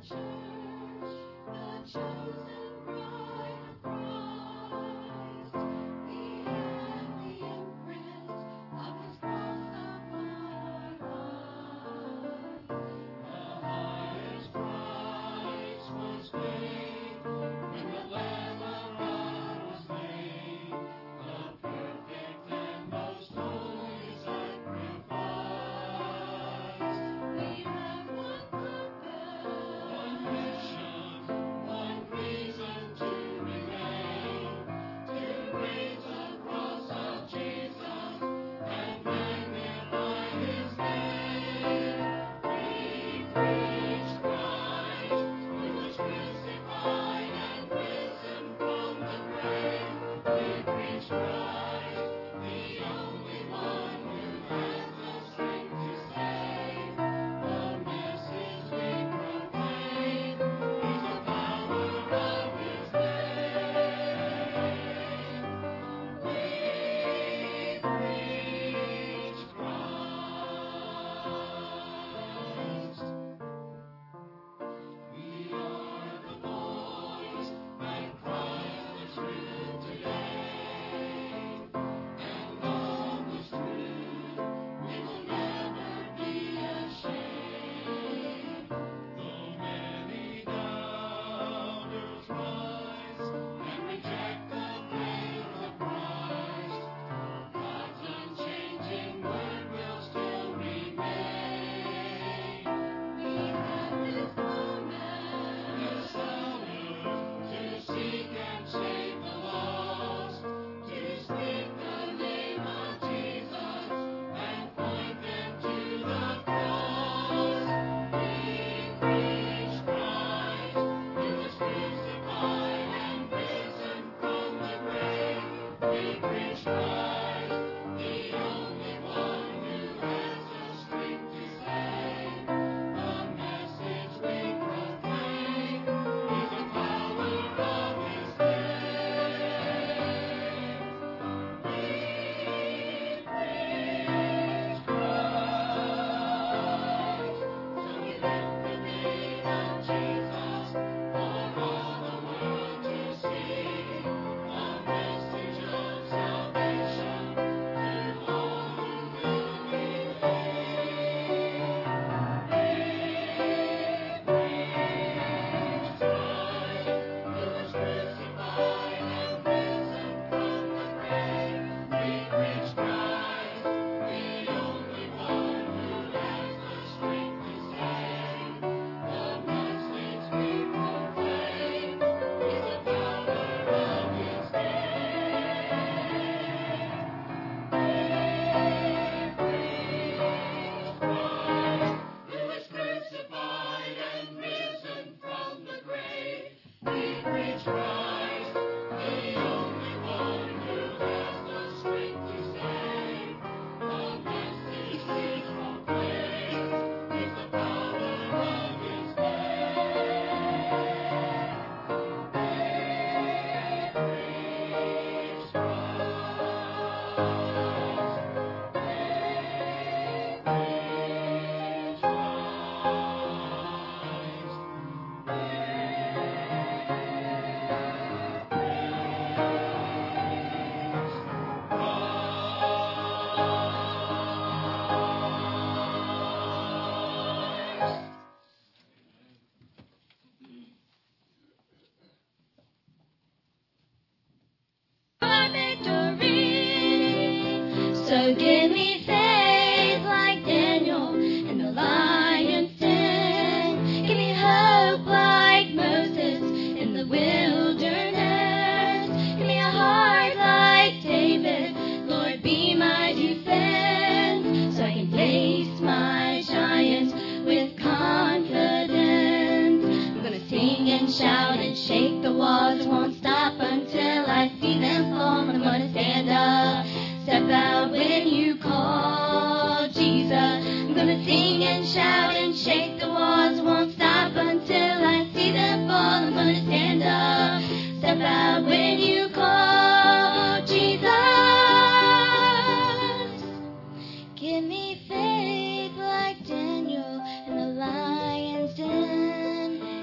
Give me faith like Daniel in the lion's den.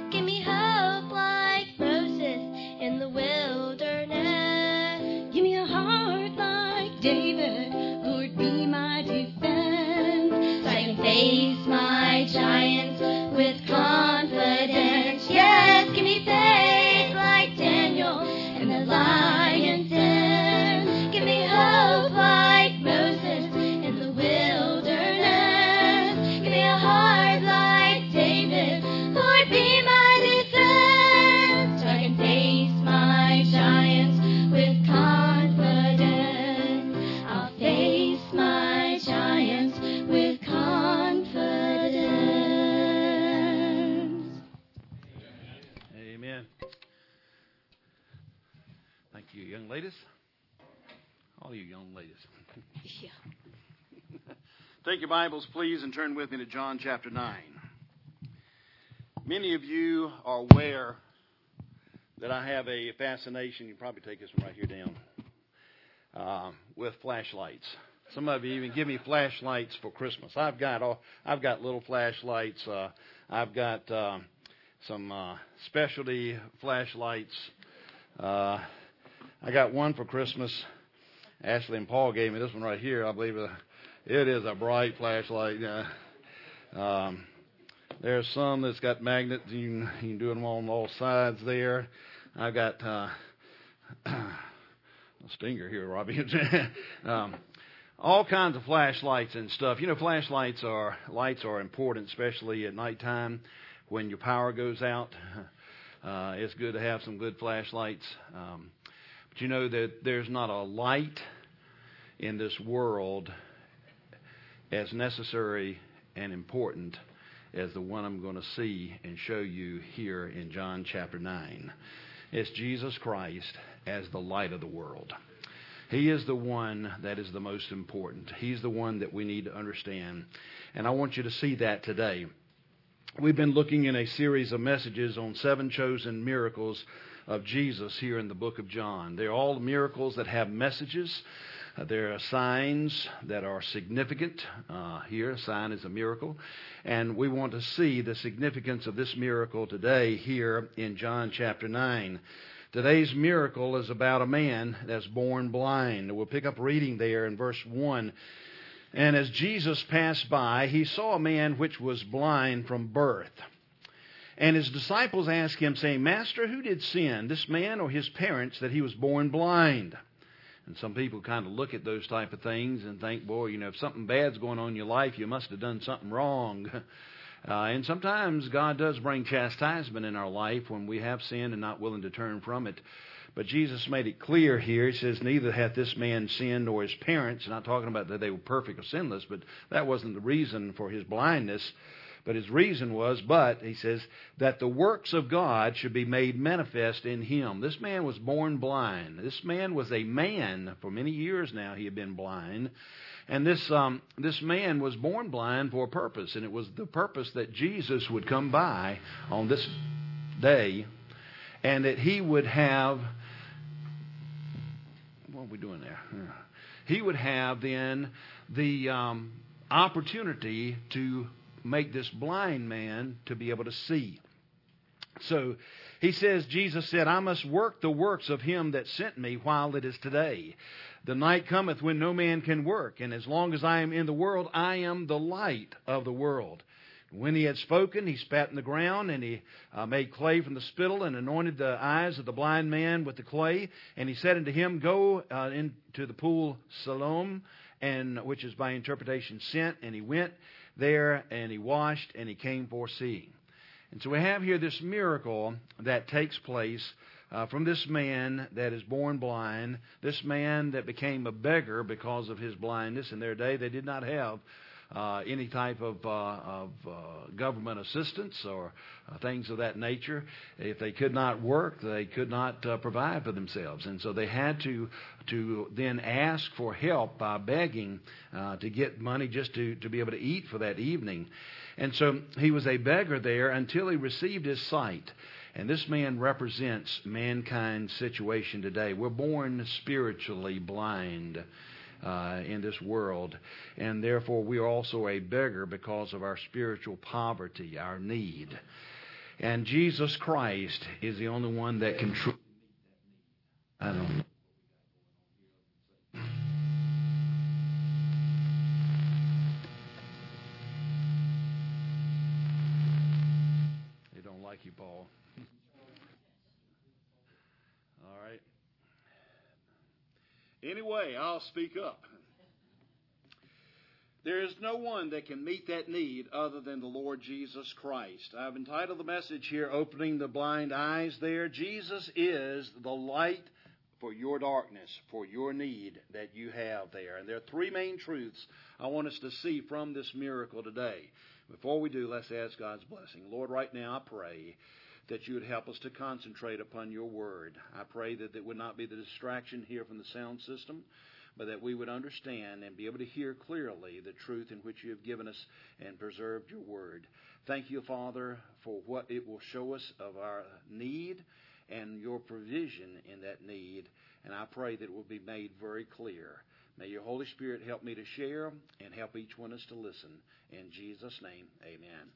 like David, Lord, be my defense, so I can face my giants with confidence. Yes, give me faith like Daniel in the lion's den. Give me hope like Moses in the wilderness. Give me a heart like David, Lord, be my defense, so I can face my giants with confidence. I'll face my giants with confidence. Amen. Thank you, young ladies. All you young ladies. Yeah. Take your Bibles, please, and turn with me to John chapter 9. Many of you are aware that I have a fascination. You can probably take this one right here down. With flashlights. Some of you even give me flashlights for Christmas. I've got little flashlights. I've got some specialty flashlights. I got one for Christmas. Ashley and Paul gave me this one right here. I believe it is a bright flashlight. There's some that's got magnets. You can do them on all sides there. I've got a stinger here, Robbie. All kinds of flashlights and stuff. You know, lights are important, especially at nighttime when your power goes out. It's good to have some good flashlights. But you know that there's not a light in this world as necessary and important as the one I'm going to see and show you here in John chapter 9. It's Jesus Christ as the light of the world. He is the one that is the most important. He's the one that we need to understand. And I want you to see that today. We've been looking in a series of messages on 7 chosen miracles of Jesus here in the book of John. They're all miracles that have messages. There are signs that are significant. Here, a sign is a miracle. And we want to see the significance of this miracle today here in John chapter 9. Today's miracle is about a man that's born blind. We'll pick up reading there in verse 1. And as Jesus passed by, he saw a man which was blind from birth. And his disciples asked him, saying, Master, who did sin, this man or his parents, that he was born blind? And some people kind of look at those type of things and think, boy, you know, if something bad's going on in your life, you must have done something wrong. And sometimes God does bring chastisement in our life when we have sinned and not willing to turn from it. But Jesus made it clear here. He says, neither hath this man sinned nor his parents. Not talking about that they were perfect or sinless, but that wasn't the reason for his blindness. But his reason was, he says, that the works of God should be made manifest in him. This man was born blind. This man was a man. For many years now he had been blind. And this man was born blind for a purpose. And it was the purpose that Jesus would come by on this day. And that he would have... What are we doing there? He would have then the opportunity to make this blind man to be able to see. So he says, Jesus said, I must work the works of him that sent me while it is today. The night cometh when no man can work, and as long as I am in the world, I am the light of the world. When he had spoken, he spat in the ground, and he made clay from the spittle, and anointed the eyes of the blind man with the clay. And he said unto him, Go into the pool Siloam, and which is by interpretation sent. And he went there, and he washed, and he came forth seeing. And so we have here this miracle that takes place from this man that is born blind, this man that became a beggar because of his blindness. In their day, they did not have any type of government assistance or things of that nature. If they could not work, they could not provide for themselves. And so they had to then ask for help by begging to get money just to be able to eat for that evening. And so he was a beggar there until he received his sight. And this man represents mankind's situation today. We're born spiritually blind in this world, and therefore we are also a beggar because of our spiritual poverty, our need. And Jesus Christ is the only one that can truly meet that need. I don't know. Anyway, I'll speak up. There is no one that can meet that need other than the Lord Jesus Christ. I've entitled the message here, Opening the Blind Eyes there. Jesus is the light for your darkness, for your need that you have there. And there are three main truths I want us to see from this miracle today. Before we do, let's ask God's blessing. Lord, right now I pray that you would help us to concentrate upon your word. I pray that it would not be the distraction here from the sound system, but that we would understand and be able to hear clearly the truth in which you have given us and preserved your word. Thank you, Father, for what it will show us of our need and your provision in that need. And I pray that it will be made very clear. May your Holy Spirit help me to share and help each one of us to listen. In Jesus' name, amen.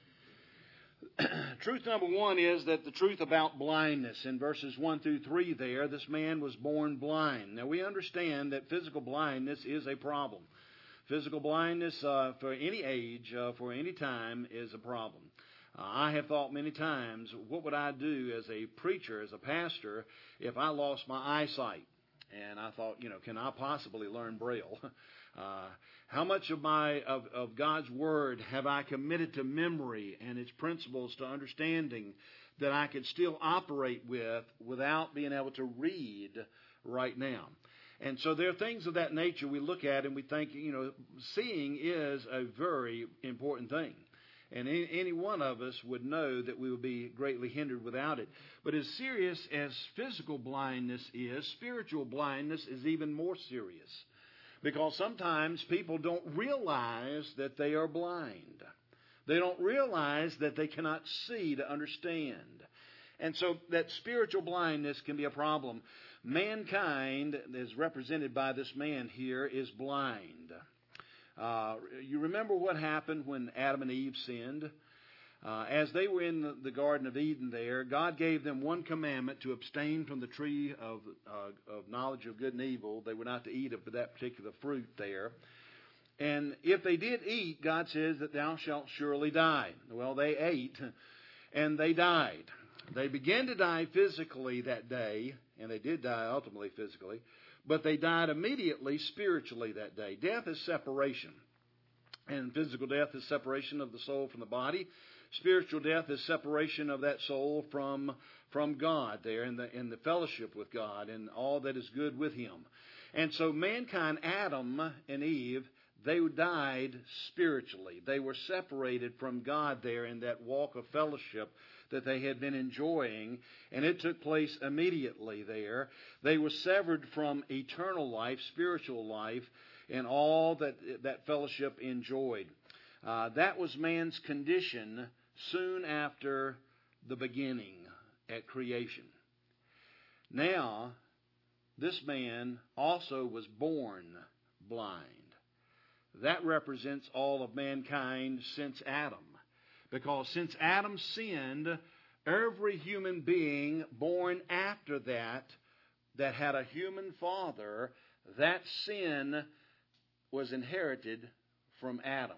Truth number one is that the truth about blindness. In verses 1 through 3 there, this man was born blind. Now we understand that physical blindness is a problem. Physical blindness for any age, for any time, is a problem. I have thought many times, what would I do as a preacher, as a pastor, if I lost my eyesight? And I thought, can I possibly learn Braille? How much of God's Word have I committed to memory and its principles to understanding that I could still operate with without being able to read right now? And so there are things of that nature we look at and we think, seeing is a very important thing. And any one of us would know that we would be greatly hindered without it. But as serious as physical blindness is, spiritual blindness is even more serious. Because sometimes people don't realize that they are blind. They don't realize that they cannot see to understand. And so that spiritual blindness can be a problem. Mankind, as represented by this man here, is blind. You remember what happened when Adam and Eve sinned? As they were in the Garden of Eden there, God gave them one commandment to abstain from the tree of knowledge of good and evil. They were not to eat of that particular fruit there. And if they did eat, God says that thou shalt surely die. Well, they ate and they died. They began to die physically that day, and they did die ultimately physically. But they died immediately spiritually that day. Death is separation. And physical death is separation of the soul from the body. Spiritual death is separation of that soul from God there in the fellowship with God and all that is good with Him. And so mankind, Adam and Eve, they died spiritually. They were separated from God there in that walk of fellowship that they had been enjoying, and it took place immediately there. They were severed from eternal life, spiritual life, and all that fellowship enjoyed. That was man's condition soon after the beginning at creation. Now, this man also was born blind. That represents all of mankind since Adam. Because since Adam sinned, every human being born after that had a human father, that sin was inherited from Adam.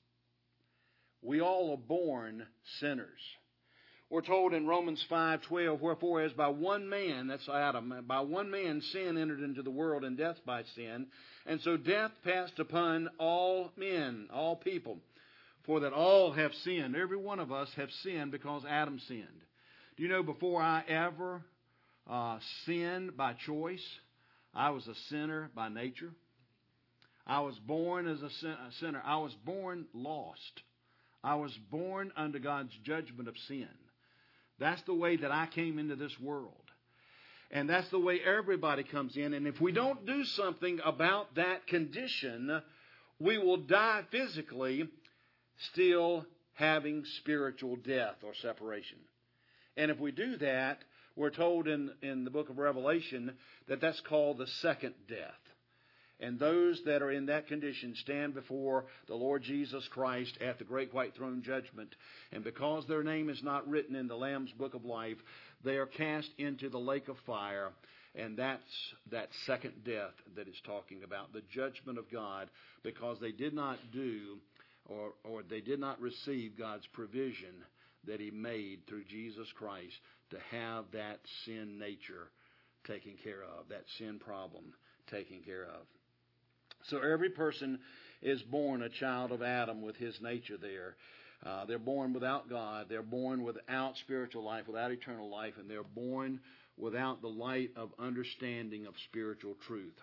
We all are born sinners. We're told in Romans 5:12, wherefore as by one man, that's Adam, by one man sin entered into the world, and death by sin. And so death passed upon all men, all people, for that all have sinned. Every one of us have sinned because Adam sinned. Do you know, before I ever sinned by choice, I was a sinner by nature. I was born as a sinner. I was born lost. I was born under God's judgment of sin. That's the way that I came into this world. And that's the way everybody comes in. And if we don't do something about that condition, we will die physically, still having spiritual death or separation. And if we do that, we're told in the book of Revelation that that's called the second death. And those that are in that condition stand before the Lord Jesus Christ at the great white throne judgment. And because their name is not written in the Lamb's book of life, they are cast into the lake of fire. And that's that second death that is talking about, the judgment of God, because they did not do or they did not receive God's provision that He made through Jesus Christ to have that sin nature taken care of, that sin problem taken care of. So every person is born a child of Adam with his nature there. They're born without God. They're born without spiritual life, without eternal life, and they're born without the light of understanding of spiritual truth.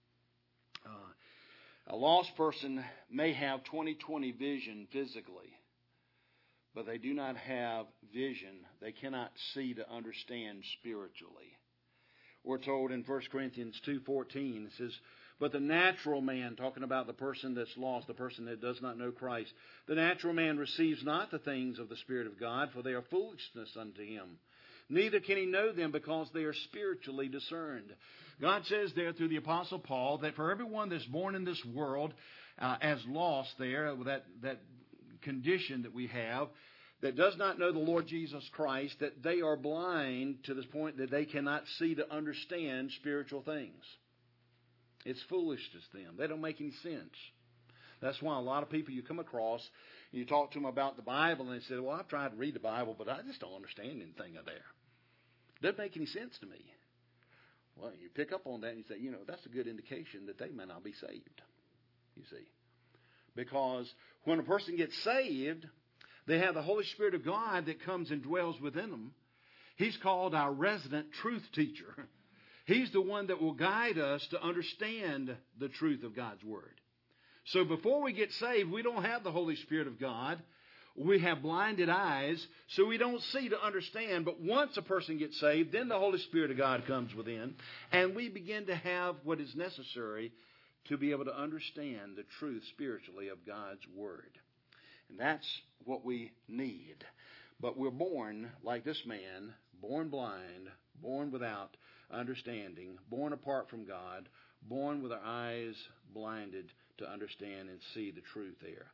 A lost person may have 20/20 vision physically, but they do not have vision. They cannot see to understand spiritually. We're told in 1 Corinthians 2:14, it says, but the natural man, talking about the person that's lost, the person that does not know Christ, the natural man receives not the things of the Spirit of God, for they are foolishness unto him. Neither can he know them because they are spiritually discerned. God says there through the Apostle Paul that for everyone that's born in this world as lost there, that condition that we have, that does not know the Lord Jesus Christ, that they are blind to this point that they cannot see to understand spiritual things. It's foolishness to them. They don't make any sense. That's why a lot of people you come across, you talk to them about the Bible, and they say, well, I've tried to read the Bible, but I just don't understand anything in there. It doesn't make any sense to me. Well, you pick up on that and you say, that's a good indication that they may not be saved, you see. Because when a person gets saved, they have the Holy Spirit of God that comes and dwells within them. He's called our resident truth teacher. He's the one that will guide us to understand the truth of God's Word. So before we get saved, we don't have the Holy Spirit of God. We have blinded eyes, so we don't see to understand. But once a person gets saved, then the Holy Spirit of God comes within, and we begin to have what is necessary to be able to understand the truth spiritually of God's Word. And that's what we need. But we're born like this man, born blind, born without understanding, born apart from God, born with our eyes blinded to understand and see the truth there.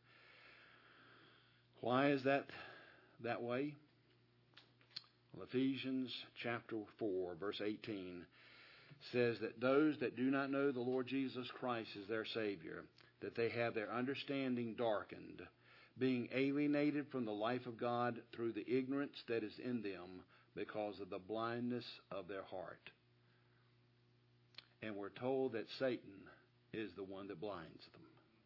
Why is that way? Well, Ephesians chapter 4, verse 18 says that those that do not know the Lord Jesus Christ as their Savior, that they have their understanding darkened, being alienated from the life of God through the ignorance that is in them because of the blindness of their heart. And we're told that Satan is the one that blinds them.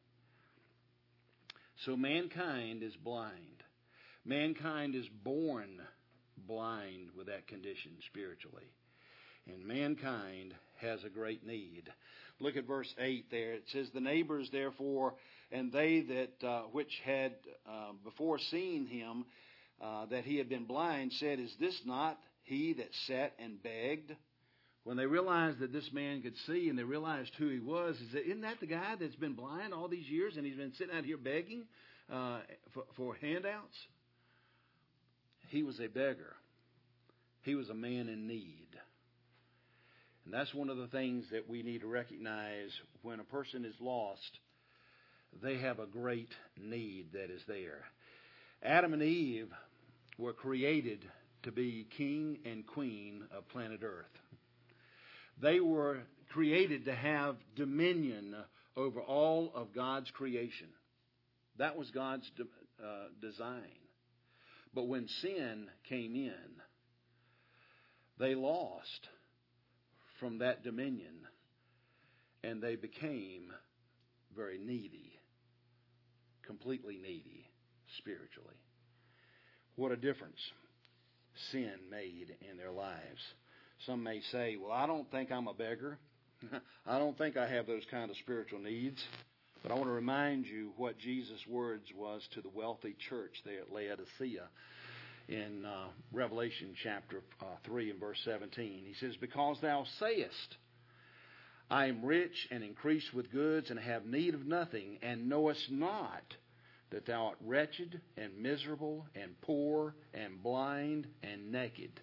So mankind is blind. Mankind is born blind with that condition spiritually. And mankind has a great need. Look at verse 8 there. It says, the neighbors therefore, and they that which had before seen him, that he had been blind, said, is this not he that sat and begged? When they realized that this man could see and they realized who he was, isn't that the guy that's been blind all these years and he's been sitting out here begging for handouts? He was a beggar. He was a man in need. And that's one of the things that we need to recognize when a person is lost. They have a great need that is there. Adam and Eve were created to be king and queen of planet Earth. They were created to have dominion over all of God's creation. That was God's design. But when sin came in, they lost from that dominion, and they became very needy, completely needy spiritually. What a difference sin made in their lives. Some may say, well, I don't think I'm a beggar. I don't think I have those kind of spiritual needs. But I want to remind you what Jesus' words was to the wealthy church there at Laodicea in Revelation chapter 3 and verse 17. He says, because thou sayest, I am rich and increase with goods and have need of nothing, and knowest not that thou art wretched and miserable and poor and blind and naked.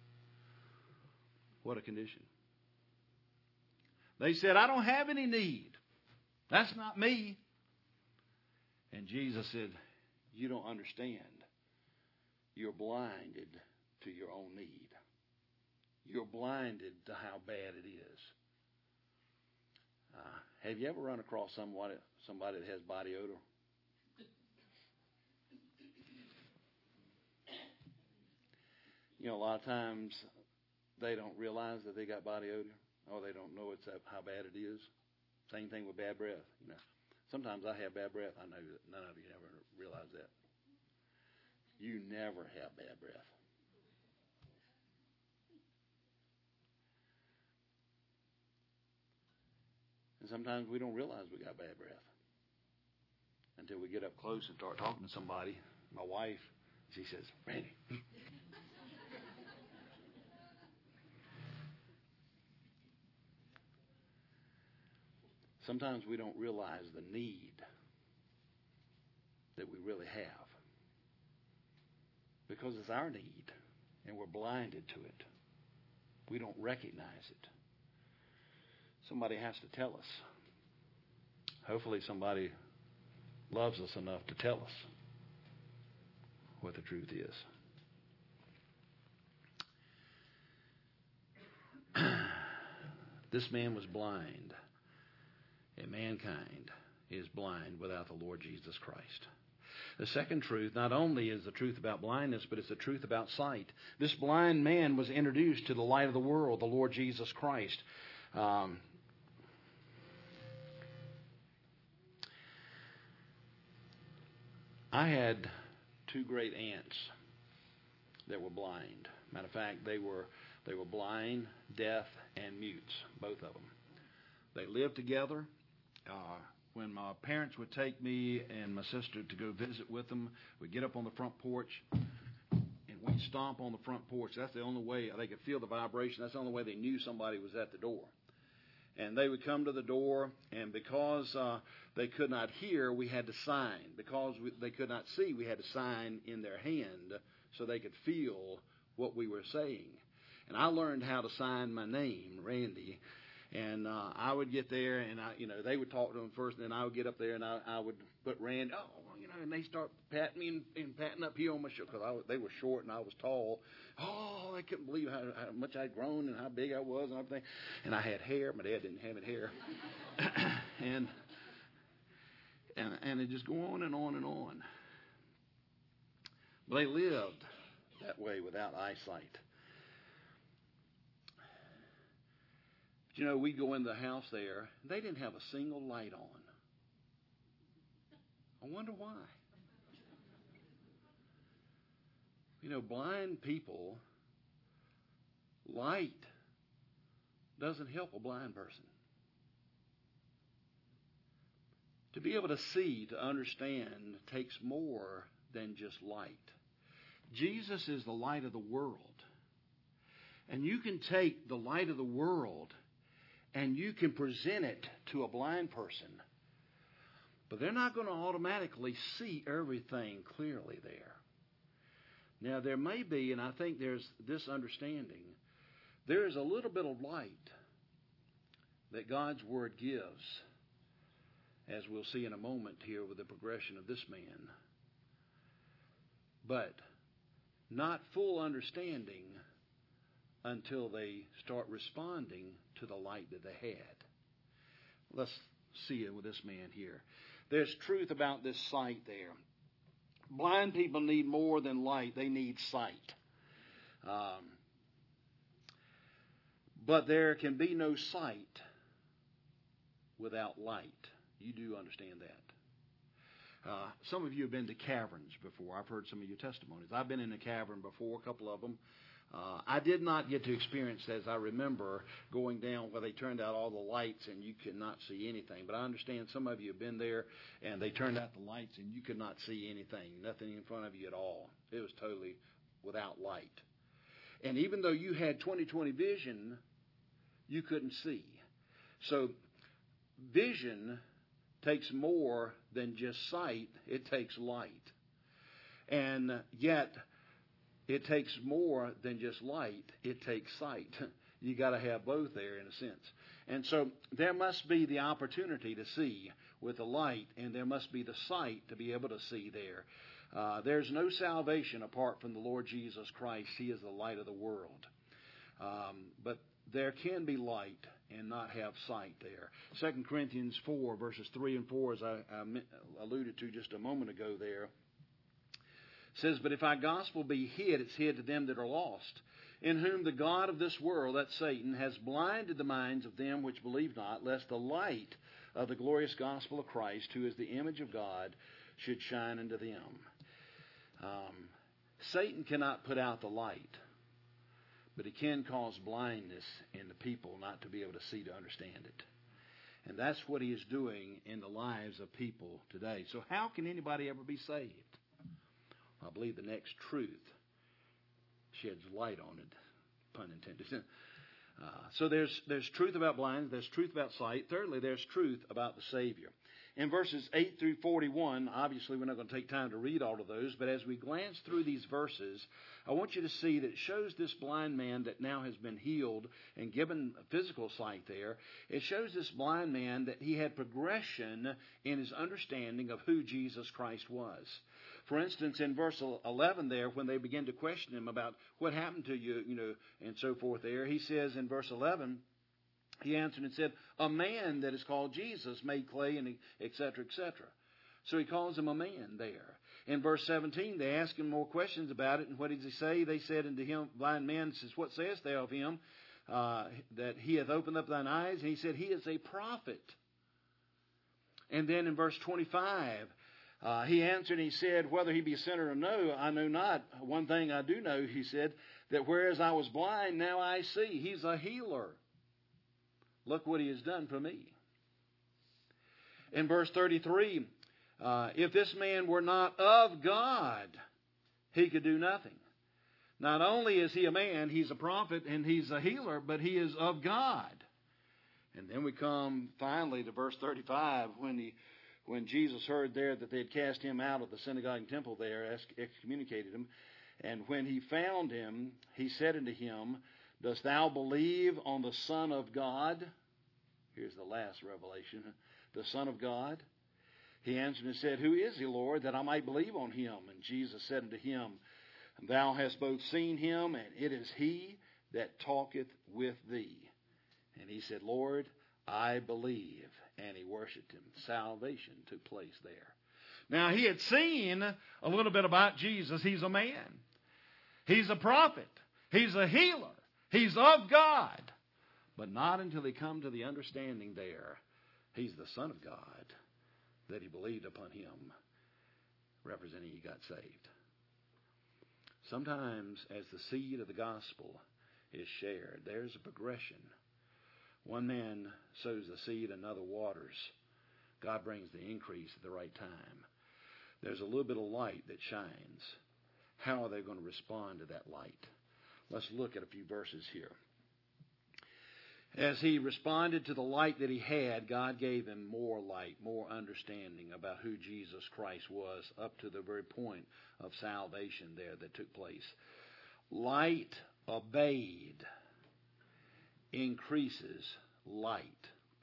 What a condition. They said, I don't have any need. That's not me. And Jesus said, you don't understand. You're blinded to your own need. You're blinded to how bad it is. Have you ever run across somebody that has body odor? A lot of times they don't realize that they got body odor, or they don't know how bad it is. Same thing with bad breath. Sometimes I have bad breath. I know that none of you ever realize that. You never have bad breath. And sometimes we don't realize we got bad breath until we get up close and start talking to somebody. My wife, she says, "Randy." Sometimes we don't realize the need that we really have because it's our need and we're blinded to it. We don't recognize it. Somebody has to tell us. Hopefully somebody loves us enough to tell us what the truth is. This man was blind, and mankind is blind without the Lord Jesus Christ. The second truth not only is the truth about blindness, but it's the truth about sight. This blind man was introduced to the light of the world, the Lord Jesus Christ. I had two great aunts that were blind. Matter of fact, they were blind, deaf, and mutes, both of them. They lived together. When my parents would take me and my sister to go visit with them, we'd get up on the front porch and we'd stomp on the front porch. That's the only way they could feel the vibration. That's the only way they knew somebody was at the door. And they would come to the door, and because they could not hear, we had to sign. Because they could not see, we had to sign in their hand so they could feel what we were saying. And I learned how to sign my name, Randy. And I would get there, and they would talk to them first, and then I would get up there, and I would put Randy. And they start patting me and patting up here on my shoulder because they were short and I was tall. Oh, I couldn't believe how much I'd grown and how big I was and everything. And I had hair. My dad didn't have any hair. and it just go on and on and on. But they lived that way without eyesight. But we'd go in the house there. They didn't have a single light on. I wonder why. Blind people, light doesn't help a blind person. To be able to see, to understand, takes more than just light. Jesus is the light of the world. And you can take the light of the world and you can present it to a blind person. But they're not going to automatically see everything clearly there. Now, there may be, and I think there's this understanding, there is a little bit of light that God's Word gives, as we'll see in a moment here with the progression of this man. But not full understanding until they start responding to the light that they had. Let's see it with this man here. There's truth about this sight there. Blind people need more than light. They need sight. But there can be no sight without light. You do understand that. Some of you have been to caverns before. I've heard some of your testimonies. I've been in a cavern before, a couple of them. I did not get to experience, as I remember, going down where they turned out all the lights and you could not see anything. But I understand some of you have been there and they turned out the lights and you could not see anything, nothing in front of you at all. It was totally without light. And even though you had 20/20 vision, you couldn't see. So vision takes more than just sight. It takes light. And yet it takes more than just light. It takes sight. You got to have both there in a sense. And so there must be the opportunity to see with the light, and there must be the sight to be able to see there. There's no salvation apart from the Lord Jesus Christ. He is the light of the world. But there can be light and not have sight there. 2 Corinthians 4, verses 3 and 4, as I alluded to just a moment ago there, says, "But if our gospel be hid, it's hid to them that are lost, in whom the God of this world, that's Satan, has blinded the minds of them which believe not, lest the light of the glorious gospel of Christ, who is the image of God, should shine unto them. Satan cannot put out the light, but he can cause blindness in the people not to be able to see, to understand it. And that's what he is doing in the lives of people today. So how can anybody ever be saved? I believe the next truth sheds light on it, pun intended. So there's truth about blindness, there's truth about sight. Thirdly, there's truth about the Savior. In verses 8 through 41, obviously we're not going to take time to read all of those, but as we glance through these verses, I want you to see that it shows this blind man that now has been healed and given physical sight there. It shows this blind man that he had progression in his understanding of who Jesus Christ was. For instance, in verse 11 there, when they begin to question him about what happened to you, and so forth there, he says in verse 11, he answered and said, a man that is called Jesus made clay, and etc., etc. So he calls him a man there. In verse 17, they ask him more questions about it, and what does he say? They said unto him, blind man says, what sayest thou of him, that he hath opened up thine eyes? And he said, he is a prophet. And then in verse 25, he answered and he said, whether he be a sinner or no, I know not. One thing I do know, he said, that whereas I was blind, now I see. He's a healer. Look what he has done for me. In verse 33, if this man were not of God, he could do nothing. Not only is he a man, he's a prophet and he's a healer, but he is of God. And then we come finally to verse 35, when Jesus heard there that they had cast him out of the synagogue and temple there, excommunicated him. And when he found him, he said unto him, dost thou believe on the Son of God? Here's the last revelation. The Son of God? He answered and said, who is he, Lord, that I might believe on him? And Jesus said unto him, thou hast both seen him, and it is he that talketh with thee. And he said, Lord, I believe. And he worshipped him. Salvation took place there. Now, he had seen a little bit about Jesus. He's a man. He's a prophet. He's a healer. He's of God. But not until he come to the understanding there, he's the Son of God, that he believed upon him, representing he got saved. Sometimes as the seed of the gospel is shared, there's a progression. One man sows the seed, another waters. God brings the increase at the right time. There's a little bit of light that shines. How are they going to respond to that light? Let's look at a few verses here. As he responded to the light that he had, God gave him more light, more understanding about who Jesus Christ was, up to the very point of salvation there that took place. Light obeyed increases light.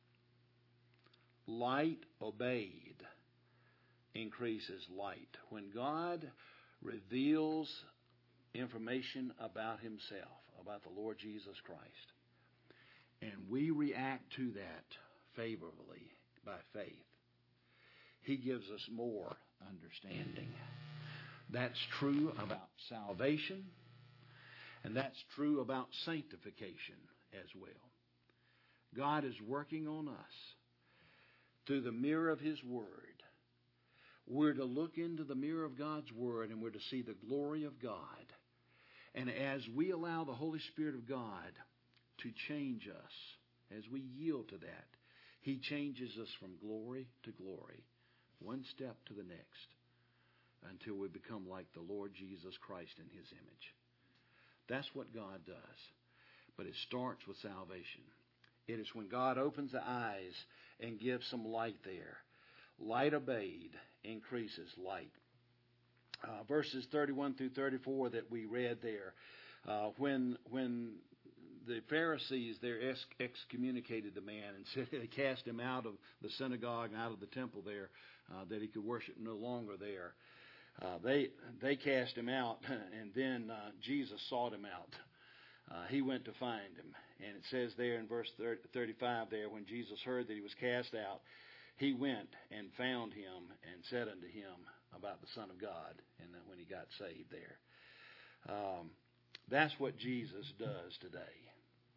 Light obeyed increases light. When God reveals information about himself, about the Lord Jesus Christ, and we react to that favorably by faith, he gives us more understanding. That's true about salvation, and that's true about sanctification as well. God is working on us through the mirror of his word. We're to look into the mirror of God's word, and we're to see the glory of God. And as we allow the Holy Spirit of God to change us, as we yield to that, he changes us from glory to glory, one step to the next, until we become like the Lord Jesus Christ in his image. That's what God does. But it starts with salvation. It is when God opens the eyes and gives some light there. Light obeyed increases light. Verses 31 through 34 that we read there, when the Pharisees there excommunicated the man and said they cast him out of the synagogue and out of the temple there, that he could worship no longer there. They cast him out, and then Jesus sought him out. He went to find him. And it says there in verse 35 there, when Jesus heard that he was cast out, he went and found him and said unto him about the Son of God, and when he got saved there. That's what Jesus does today.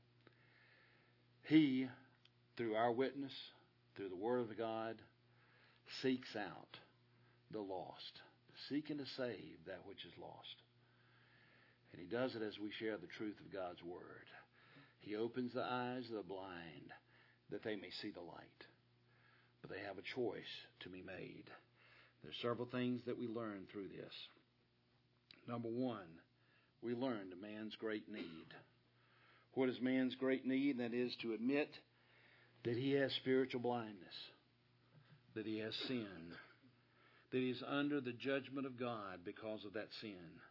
He, through our witness, through the Word of God, seeks out the lost, seeking to save that which is lost. And He does it as we share the truth of God's Word. He opens the eyes of the blind that they may see the light. But they have a choice to be made. There's several things that we learn through this. Number one, we learn the man's great need. What is man's great need? That is to admit that he has spiritual blindness, that he has sin, that he's under the judgment of God because of that sin.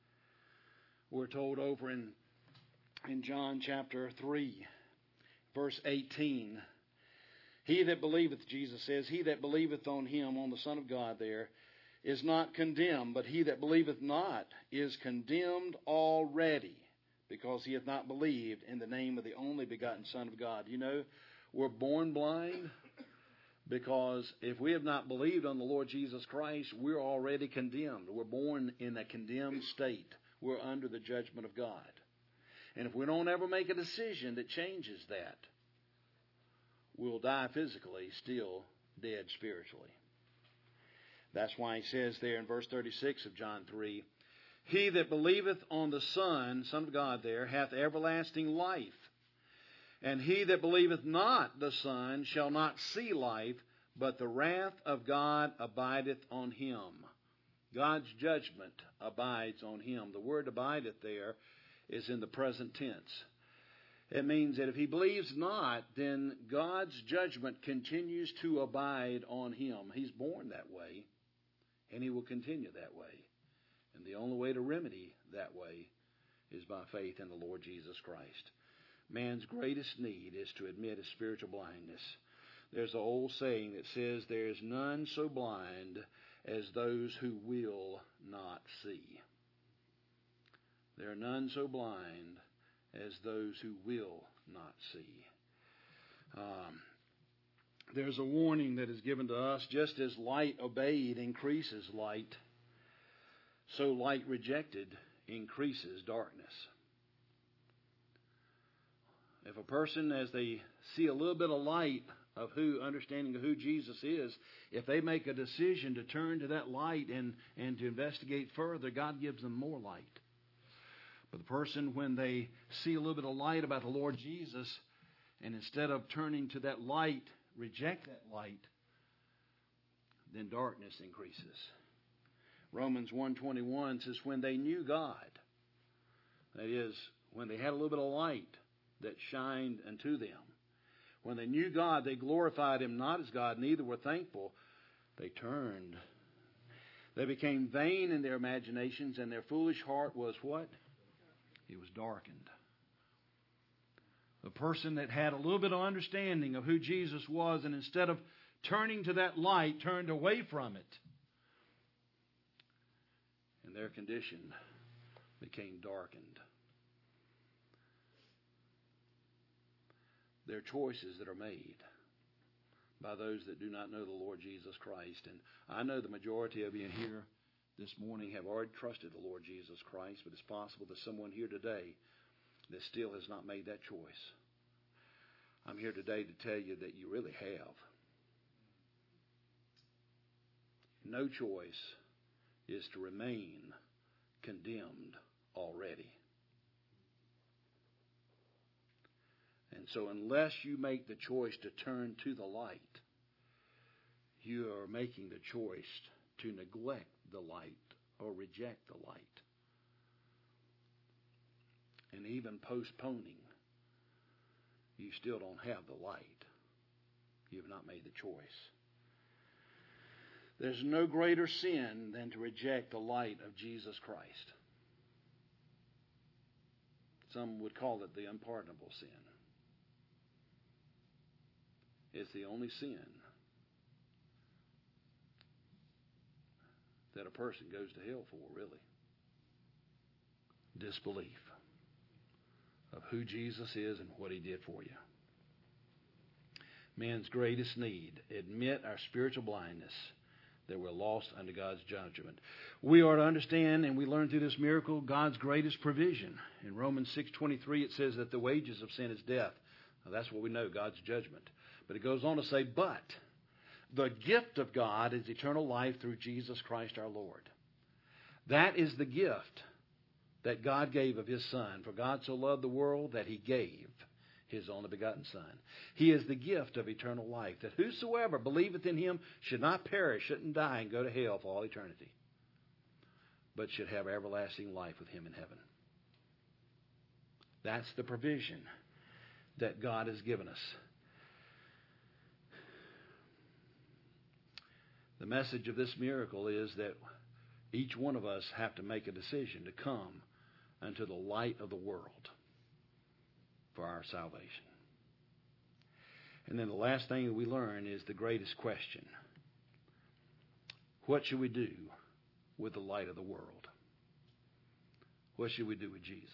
We're told over in John chapter 3, verse 18, he that believeth, Jesus says, he that believeth on him, on the Son of God there, is not condemned, but he that believeth not is condemned already, because he hath not believed in the name of the only begotten Son of God. You know, we're born blind because if we have not believed on the Lord Jesus Christ, we're already condemned. We're born in a condemned state. We're under the judgment of God. And if we don't ever make a decision that changes that, we'll die physically, still dead spiritually. That's why he says there in verse 36 of John 3, he that believeth on the Son of God there, hath everlasting life. And he that believeth not the Son shall not see life, but the wrath of God abideth on him. God's judgment abides on him. The word abideth there is in the present tense. It means that if he believes not, then God's judgment continues to abide on him. He's born that way, and he will continue that way. And the only way to remedy that way is by faith in the Lord Jesus Christ. Man's greatest need is to admit his spiritual blindness. There's an old saying that says, there is none so blind as those who will not see. There are none so blind as those who will not see. There's a warning that is given to us, just as light obeyed increases light, so light rejected increases darkness. If a person, as they see a little bit of light of understanding of who Jesus is, if they make a decision to turn to that light and to investigate further, God gives them more light. But the person, when they see a little bit of light about the Lord Jesus, and instead of turning to that light, reject that light, then darkness increases. Romans 1:21 says, when they knew God, that is, when they had a little bit of light that shined unto them, when they knew God, they glorified him not as God, neither were thankful. They turned. They became vain in their imaginations, and their foolish heart was what? It was darkened. The person that had a little bit of understanding of who Jesus was, and instead of turning to that light, turned away from it, and their condition became darkened. They're choices that are made by those that do not know the Lord Jesus Christ. And I know the majority of you here this morning have already trusted the Lord Jesus Christ, but it's possible there's someone here today that still has not made that choice. I'm here today to tell you that you really have. No choice is to remain condemned already. And so unless you make the choice to turn to the light, you are making the choice to neglect the light or reject the light. And even postponing, you still don't have the light. You have not made the choice. There's no greater sin than to reject the light of Jesus Christ. Some would call it the unpardonable sin. It's the only sin that a person goes to hell for, really. Disbelief of who Jesus is and what he did for you. Man's greatest need, admit our spiritual blindness, that we're lost under God's judgment. We are to understand, and we learn through this miracle, God's greatest provision. In Romans 6:23, it says that the wages of sin is death. Now, that's what we know, God's judgment. But it goes on to say, but the gift of God is eternal life through Jesus Christ our Lord. That is the gift that God gave of His Son. For God so loved the world that He gave His only begotten Son. He is the gift of eternal life, that whosoever believeth in Him should not perish, shouldn't die and go to hell for all eternity, but should have everlasting life with Him in heaven. That's the provision that God has given us. The message of this miracle is that each one of us have to make a decision to come unto the light of the world for our salvation. And then the last thing that we learn is the greatest question. What should we do with the light of the world? What should we do with Jesus?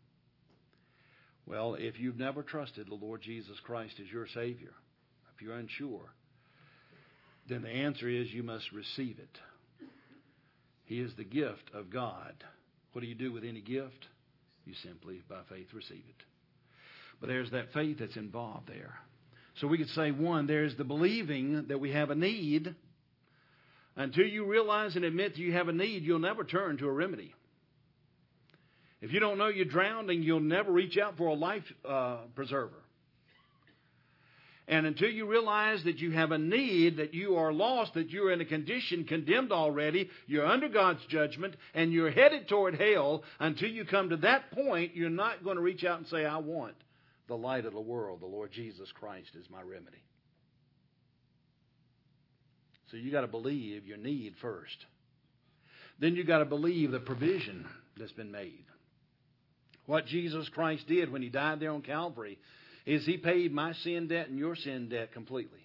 Well, if you've never trusted the Lord Jesus Christ as your Savior, if you're unsure, then the answer is you must receive it. He is the gift of God. What do you do with any gift? You simply, by faith, receive it. But there's that faith that's involved there. So we could say, one, there's the believing that we have a need. Until you realize and admit that you have a need, you'll never turn to a remedy. If you don't know you're drowning, you'll never reach out for a life preserver. And until you realize that you have a need, that you are lost, that you're in a condition condemned already, you're under God's judgment, and you're headed toward hell, until you come to that point, you're not going to reach out and say, I want the light of the world. The Lord Jesus Christ is my remedy. So you got to believe your need first. Then you got to believe the provision that's been made. What Jesus Christ did when He died there on Calvary is He paid my sin debt and your sin debt completely.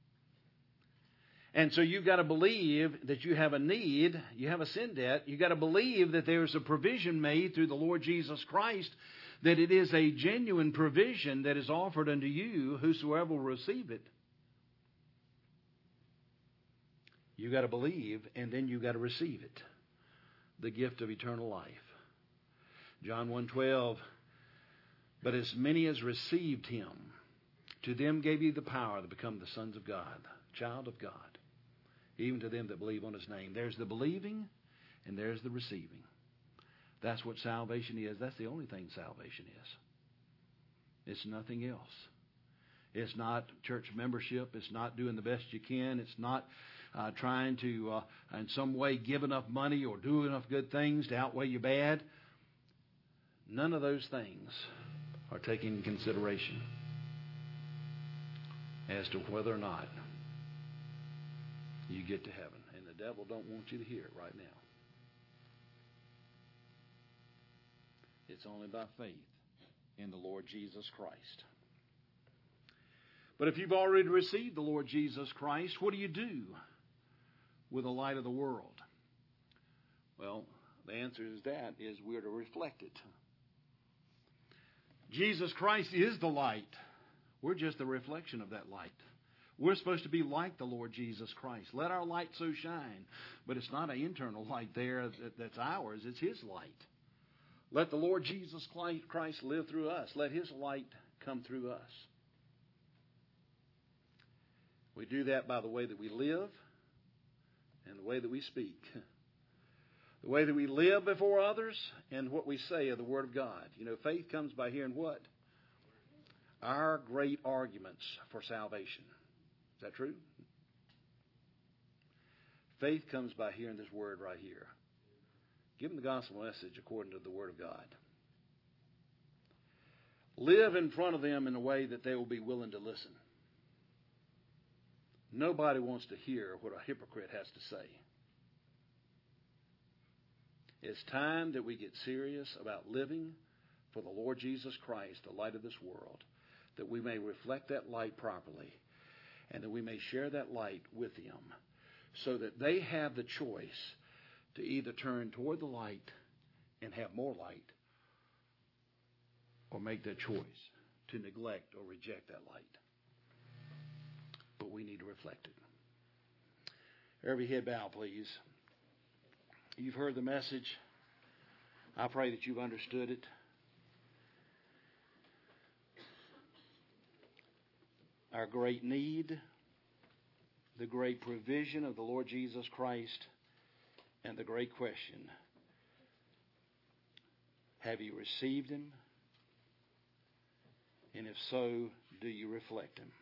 And so you've got to believe that you have a need, you have a sin debt. You've got to believe that there's a provision made through the Lord Jesus Christ, that it is a genuine provision that is offered unto you, whosoever will receive it. You've got to believe, and then you've got to receive it, the gift of eternal life. John 1:12, but as many as received Him, to them gave He the power to become the sons of God, child of God, even to them that believe on His name. There's the believing and there's the receiving. That's what salvation is. That's the only thing salvation is. It's nothing else. It's not church membership. It's not doing the best you can. It's not trying to, in some way, give enough money or do enough good things to outweigh your bad. None of those things are taken into consideration as to whether or not you get to heaven. And the devil don't want you to hear it right now. It's only by faith in the Lord Jesus Christ. But if you've already received the Lord Jesus Christ, what do you do with the light of the world? Well, the answer is that is we're to reflect it. Jesus Christ is the light. We're just a reflection of that light. We're supposed to be like the Lord Jesus Christ. Let our light so shine. But it's not an internal light there that's ours. It's His light. Let the Lord Jesus Christ live through us. Let His light come through us. We do that by the way that we live and the way that we speak. The way that we live before others and what we say of the Word of God. You know, faith comes by hearing what? Our great arguments for salvation. Is that true? Faith comes by hearing this Word right here. Give them the gospel message according to the Word of God. Live in front of them in a way that they will be willing to listen. Nobody wants to hear what a hypocrite has to say. It's time that we get serious about living for the Lord Jesus Christ, the light of this world, that we may reflect that light properly and that we may share that light with them so that they have the choice to either turn toward the light and have more light or make their choice to neglect or reject that light. But we need to reflect it. Every head bow, please. You've heard the message. I pray that you've understood it. Our great need, the great provision of the Lord Jesus Christ, and the great question, have you received Him? And if so, do you reflect Him?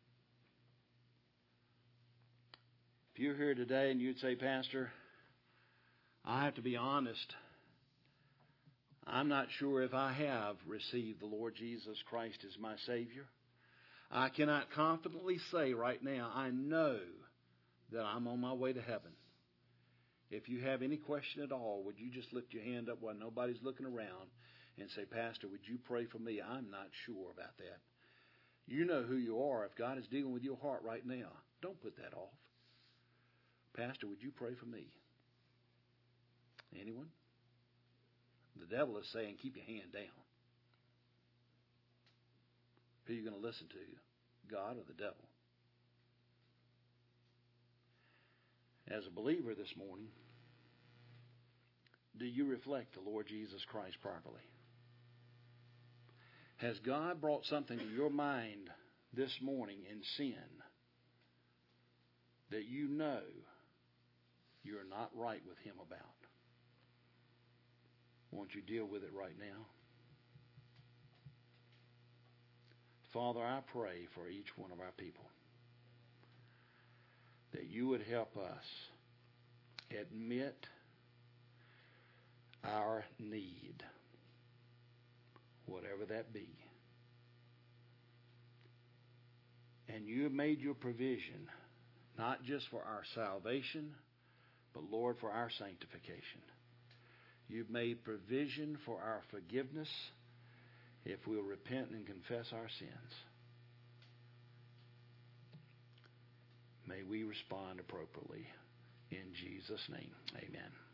If you're here today and you'd say, Pastor, I have to be honest, I'm not sure if I have received the Lord Jesus Christ as my Savior. I cannot confidently say right now, I know that I'm on my way to heaven. If you have any question at all, would you just lift your hand up while nobody's looking around and say, Pastor, would you pray for me? I'm not sure about that. You know who you are. If God is dealing with your heart right now, don't put that off. Pastor, would you pray for me? Anyone? The devil is saying, keep your hand down. Who are you going to listen to? God or the devil? As a believer this morning, do you reflect the Lord Jesus Christ properly? Has God brought something to your mind this morning in sin that you know you're not right with Him about? Won't you deal with it right now? Father, I pray for each one of our people that you would help us admit our need, whatever that be. And you have made your provision, not just for our salvation, but, Lord, for our sanctification. You've made provision for our forgiveness if we'll repent and confess our sins. May we respond appropriately. In Jesus' name, amen.